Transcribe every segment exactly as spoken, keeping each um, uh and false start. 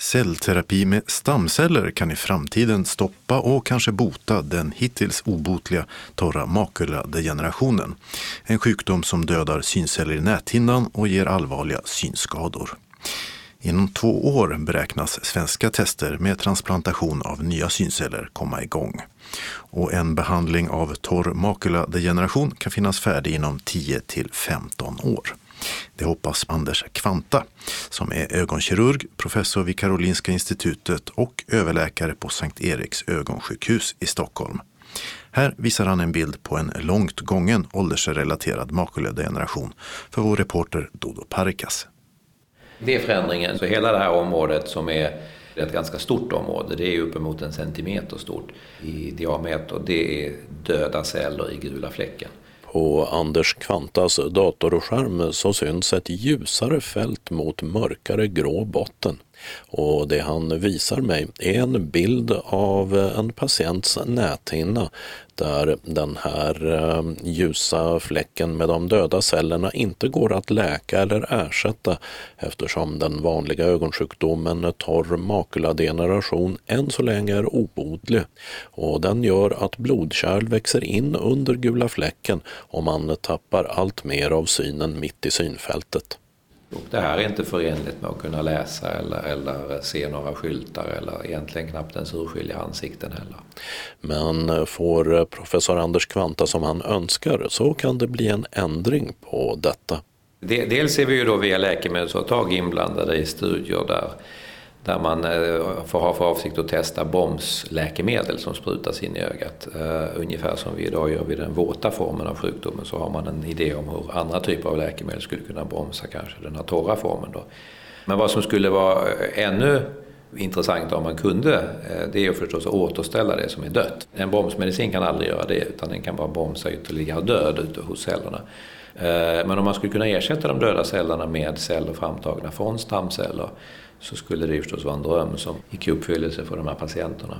Cellterapi med stamceller kan i framtiden stoppa och kanske bota den hittills obotliga torra makuladegenerationen. En sjukdom som dödar synceller i näthinnan och ger allvarliga synskador. Inom två år beräknas svenska tester med transplantation av nya synceller komma igång. Och en behandling av torr makuladegeneration kan finnas färdig inom tio till femton år. Det hoppas Anders Kvanta, som är ögonkirurg, professor vid Karolinska institutet och överläkare på Sankt Eriks ögonsjukhus i Stockholm. Här visar han en bild på en långt gången åldersrelaterad makuladegeneration för vår reporter Dodo Parikas. Det är förändringen. Så hela det här området som är ett ganska stort område, det är uppemot en centimeter stort i diameter. Det är döda celler i gula fläcken. På Anders Kvantas datorskärm så syns ett ljusare fält mot mörkare grå botten. Och det han visar mig är en bild av en patients näthinna där den här ljusa fläcken med de döda cellerna inte går att läka eller ersätta eftersom den vanliga ögonsjukdomen torr makuladegeneration än så länge är obotlig. Och den gör att blodkärl växer in under gula fläcken och man tappar allt mer av synen mitt i synfältet. Och det här är inte förenligt med att kunna läsa eller, eller se några skyltar eller egentligen knappt ens urskilja ansikten heller. Men får professor Anders Kvanta som han önskar så kan det bli en ändring på detta. Dels är vi ju då via läkemedelsföretag inblandade i studier där, där man får ha för avsikt att testa bromsläkemedel som sprutas in i ögat. Uh, ungefär som vi idag gör vid den våta formen av sjukdomen så har man en idé om hur andra typer av läkemedel skulle kunna bromsa kanske den här torra formen då. Men vad som skulle vara ännu intressant om man kunde, det är förstås att återställa det som är dött. En bromsmedicin kan aldrig göra det utan den kan bara bromsa ytterligare död ute hos cellerna. Men om man skulle kunna ersätta de döda cellerna med celler framtagna från stamceller så skulle det förstås vara en dröm som gick i uppfyllelse för de här patienterna.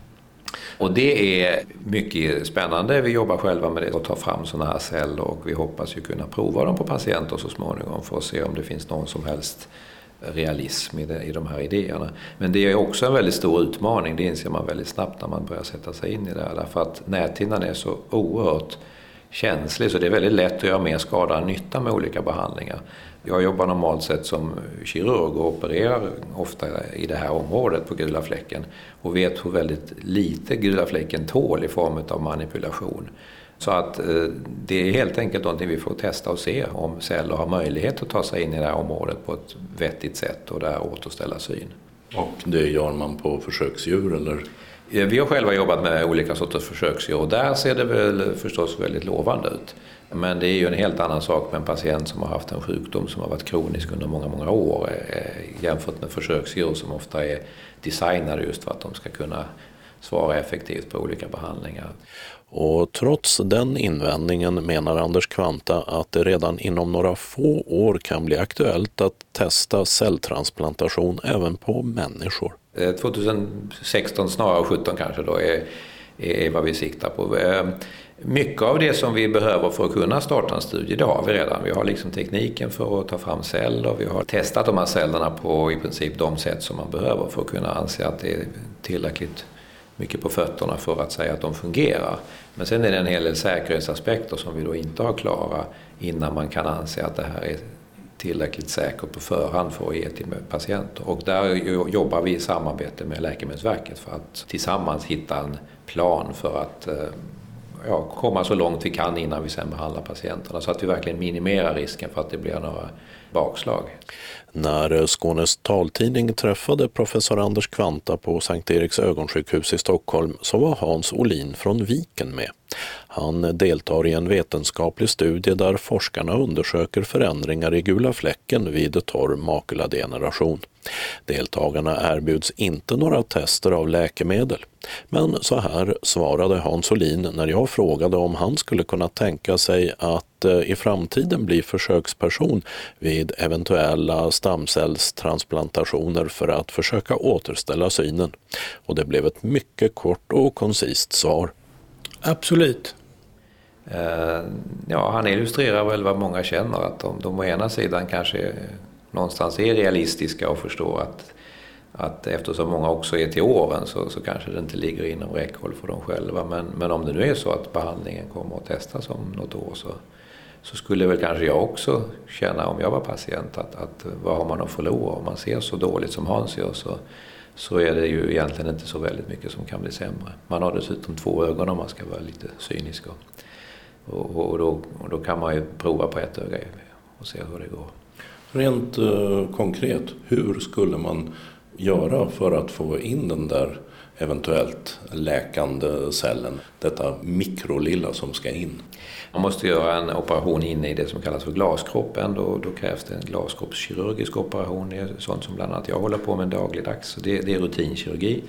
Och det är mycket spännande. Vi jobbar själva med det och tar fram sådana här celler och vi hoppas ju kunna prova dem på patienter så småningom för att se om det finns någon som helst realism i, det, i de här idéerna. Men det är också en väldigt stor utmaning, det inser man väldigt snabbt när man börjar sätta sig in i det här. Därför att näthinnan är så oerhört känslig så det är väldigt lätt att göra mer skada än nytta med olika behandlingar. Jag jobbar normalt sett som kirurg och opererar ofta i det här området på gula fläcken och vet hur väldigt lite gula fläcken tål i form av manipulation. Så att eh, det är helt enkelt någonting vi får testa och se om celler har möjlighet att ta sig in i det här området på ett vettigt sätt och där återställa syn. Och det gör man på försöksdjur eller? Vi har själva jobbat med olika sorters försöksdjur och där ser det väl förstås väldigt lovande ut. Men det är ju en helt annan sak med en patient som har haft en sjukdom som har varit kronisk under många, många år jämfört med försöksdjur som ofta är designade just för att de ska kunna svara effektivt på olika behandlingar. Och trots den invändningen menar Anders Kvanta att det redan inom några få år kan bli aktuellt att testa celltransplantation även på människor. tjugohundrasexton, snarare sjutton kanske då, är, är vad vi siktar på. Mycket av det som vi behöver för att kunna starta en studie, det har vi redan. Vi har liksom tekniken för att ta fram celler. Vi har testat de här cellerna på i princip de sätt som man behöver för att kunna anse att det är tillräckligt mycket på fötterna för att säga att de fungerar. Men sen är det en hel del säkerhetsaspekter som vi då inte har klara innan man kan anse att det här är tillräckligt säkert på förhand för att ge till patienter. Och där jobbar vi i samarbete med Läkemedelsverket för att tillsammans hitta en plan för att ja, komma så långt vi kan innan vi sen behandlar patienterna så att vi verkligen minimerar risken för att det blir några bakslag. När Skånes taltidning träffade professor Anders Kvanta på Sankt Eriks ögonsjukhus i Stockholm så var Hans Olin från Viken med. Han deltar i en vetenskaplig studie där forskarna undersöker förändringar i gula fläcken vid torr makuladegeneration. Deltagarna erbjuds inte några tester av läkemedel. Men så här svarade Hans Olin när jag frågade om han skulle kunna tänka sig att i framtiden bli försöksperson vid eventuella stamcellstransplantationer för att försöka återställa synen. Och det blev ett mycket kort och koncist svar. Absolut. Ja, han illustrerar väl vad många känner, att de, de å ena sidan kanske någonstans är realistiska och förstår att att eftersom många också är till åren så, så kanske det inte ligger inom räckhåll för dem själva. Men, men om det nu är så att behandlingen kommer att testas om något år så, så skulle väl kanske jag också känna om jag var patient att, att vad har man att förlora? Om man ser så dåligt som Hans gör så, så är det ju egentligen inte så väldigt mycket som kan bli sämre. Man har dessutom två ögon om man ska vara lite cynisk. Och, och, och, då, och då kan man ju prova på ett öga och se hur det går. Rent eh, konkret, hur skulle man göra för att få in den där eventuellt läkande cellen, detta mikrolilla som ska in? Man måste göra en operation inne i det som kallas för glaskroppen. Då, då krävs det en glaskroppskirurgisk operation. Det är sånt som bland annat jag håller på med dagligdags. Så det, det är rutinkirurgi.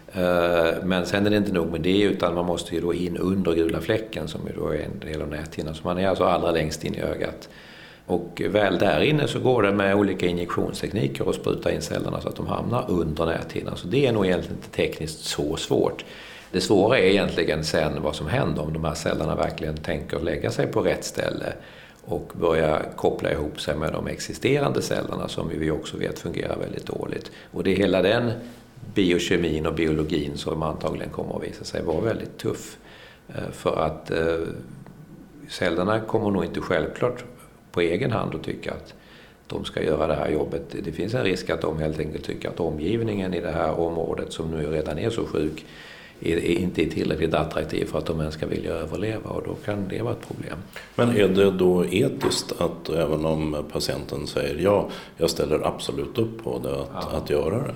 Men sen är det inte nog med det, utan man måste ju då in under gula fläcken som ju då är en del av näthinnan. Så man är alltså allra längst in i ögat. Och väl där inne så går det med olika injektionstekniker och spruta in cellerna så att de hamnar under näthinnan. Så det är nog egentligen inte tekniskt så svårt. Det svåra är egentligen sen vad som händer om de här cellerna verkligen tänker lägga sig på rätt ställe och börja koppla ihop sig med de existerande cellerna som vi också vet fungerar väldigt dåligt. Och det är hela den biokemin och biologin som antagligen kommer att visa sig vara väldigt tuff. För att cellerna kommer nog inte självklart på egen hand och tycka att de ska göra det här jobbet. Det finns en risk att de helt enkelt tycker att omgivningen i det här området som nu redan är så sjuk är, är inte är tillräckligt attraktiv för att de ens ska vilja överleva, och då kan det vara ett problem. Men är det då etiskt att även om patienten säger ja, jag ställer absolut upp på det, att, ja. att göra det?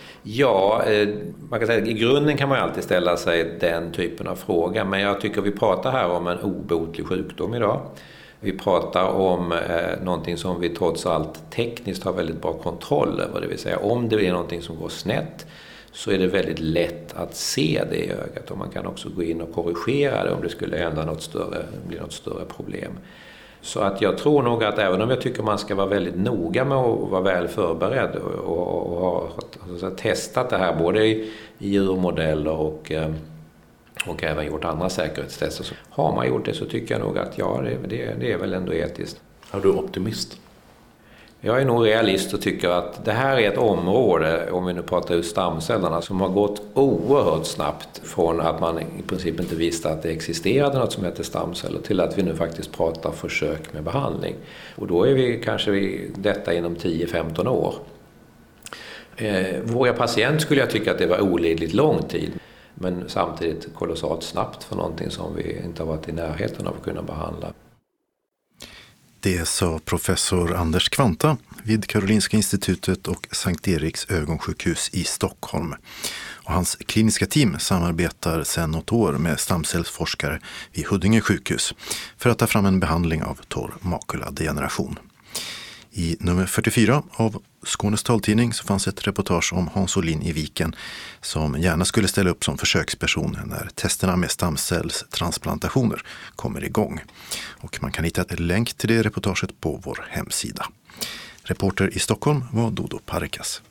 Ja, man kan säga att i grunden kan man ju alltid ställa sig den typen av fråga, men jag tycker vi pratar här om en obotlig sjukdom idag. Vi pratar om eh, någonting som vi trots allt tekniskt har väldigt bra kontroll över. Det vill säga om det är någonting som går snett så är det väldigt lätt att se det i ögat. Och man kan också gå in och korrigera det om det skulle hända något större, bli något större problem. Så att jag tror nog att även om jag tycker man ska vara väldigt noga med att vara väl förberedd och, och, och ha alltså, testat det här både i, i djurmodeller och... Eh, och även gjort andra säkerhetstester. Så har man gjort det så tycker jag nog att ja, det, det, det är väl ändå etiskt. Är du optimist? Jag är nog realist och tycker att det här är ett område, om vi nu pratar ut stamcellerna, som har gått oerhört snabbt från att man i princip inte visste att det existerade något som heter stamceller till att vi nu faktiskt pratar försök med behandling. Och då är vi kanske vid detta inom tio till femton år. Eh, våra patient skulle jag tycka att det var olidligt lång tid. Men samtidigt kolossalt snabbt för någonting som vi inte har varit i närheten av att kunna behandla. Det sa professor Anders Kvanta vid Karolinska institutet och Sankt Eriks ögonsjukhus i Stockholm. Och hans kliniska team samarbetar sedan något år med stamcellsforskare vid Huddinge sjukhus för att ta fram en behandling av torr makuladegeneration. I nummer fyrtiofyra av Skånes taltidning så fanns ett reportage om Hans Olin i Viken som gärna skulle ställa upp som försöksperson när testerna med stamcellstransplantationer kommer igång. Och man kan hitta ett länk till det reportaget på vår hemsida. Reporter i Stockholm var Dodo Parikas.